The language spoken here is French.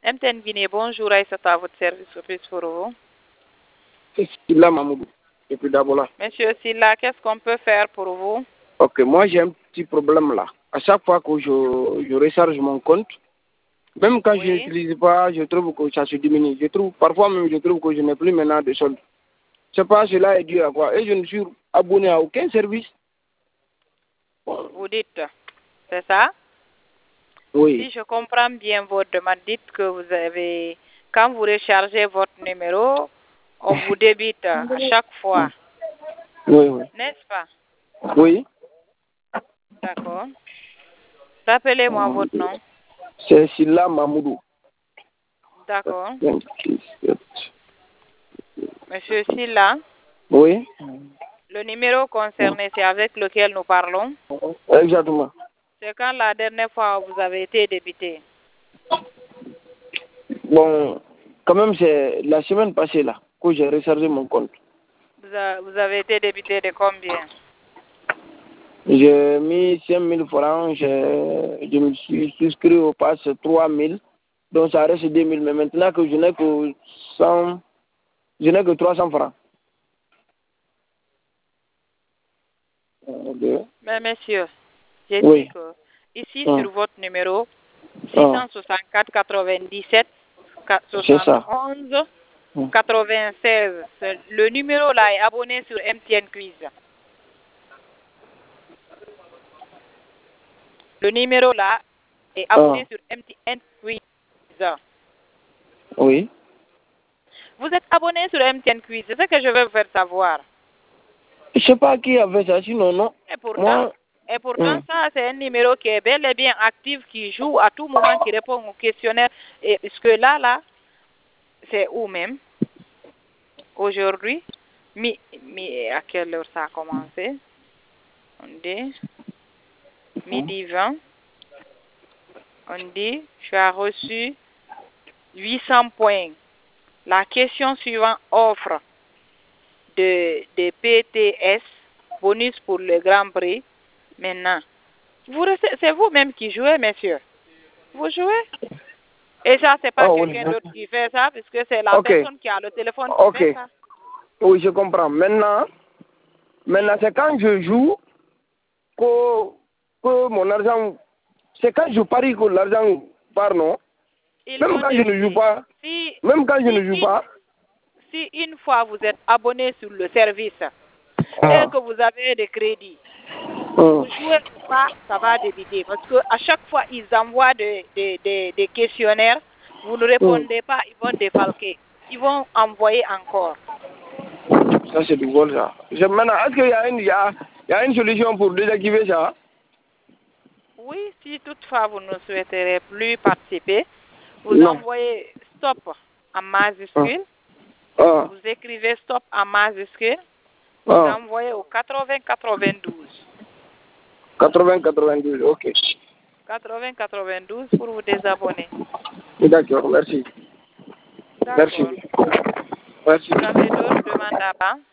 MTN Guinée, bonjour, Aïssata, à votre service, plus pour vous. C'est Silla Mamoudou, depuis Dabola. Monsieur Silla, qu'est-ce qu'on peut faire pour vous? Ok, moi j'ai un petit problème là. À chaque fois que je recharge mon compte, même quand je n'utilise pas, je trouve que ça se diminue. Parfois même, je trouve que je n'ai plus maintenant de solde. Je sais pas, cela est dû à quoi. Et je ne suis abonné à aucun service. Vous dites, c'est ça? Oui. Si je comprends bien votre demande, dites que vous avez, quand vous rechargez votre numéro, on vous débite à chaque fois. Oui, oui. N'est-ce pas? Oui. D'accord. Rappelez-moi votre nom. C'est Silla Mamoudou. D'accord. Monsieur Silla. Oui. Le numéro concerné, c'est avec lequel nous parlons? Exactement. C'est quand la dernière fois vous avez été débité? Bon, quand même, c'est la semaine passée là que j'ai rechargé mon compte. Vous avez été débité de combien? J'ai mis 5 000 francs, je me suis souscrit au pass 3 000, donc ça reste 2 000, mais maintenant que je n'ai que 300 francs. Mais monsieur, j'ai Oui. dit que ici sur votre numéro 664 97 71 96, le numéro là est abonné sur MTN Quiz. Le numéro là est abonné sur MTN Quiz. Oui. Vous êtes abonné sur MTN Quiz, c'est ce que je veux vous faire savoir. Je ne sais pas qui a fait ça, sinon non. Et pourtant ça, c'est un numéro qui est bel et bien actif, qui joue à tout moment, qui répond au questionnaire. Et parce que là, c'est où même? Aujourd'hui, à quelle heure ça a commencé? On dit midi 20. On dit, tu as reçu 800 points. La question suivante offre de PTS, bonus pour le Grand Prix. Maintenant, c'est vous-même qui jouez, monsieur. Vous jouez? Et ça, c'est pas quelqu'un d'autre qui fait ça, puisque c'est la personne qui a le téléphone qui fait ça. Oui, je comprends. Maintenant c'est quand je joue que mon argent... C'est quand je parie que l'argent part, non? Même quand je ne joue pas. Si une fois vous êtes abonné sur le service et que vous avez des crédits, vous jouez ou pas, ça va débiter. Parce qu'à chaque fois, ils envoient des questionnaires, vous ne répondez pas, ils vont défalquer. Ils vont envoyer encore. Ça, c'est du vol, ça. Maintenant, est-ce qu'il y a une solution pour désactiver ça? Oui, si toutefois vous ne souhaiterez plus participer, vous envoyez stop en majuscule. Vous écrivez stop en majuscule. Vous envoyez au 80-92. 80-92, ok. 80-92 pour vous désabonner. D'accord, merci. D'accord. Merci. Vous avez d'autres demandes à part?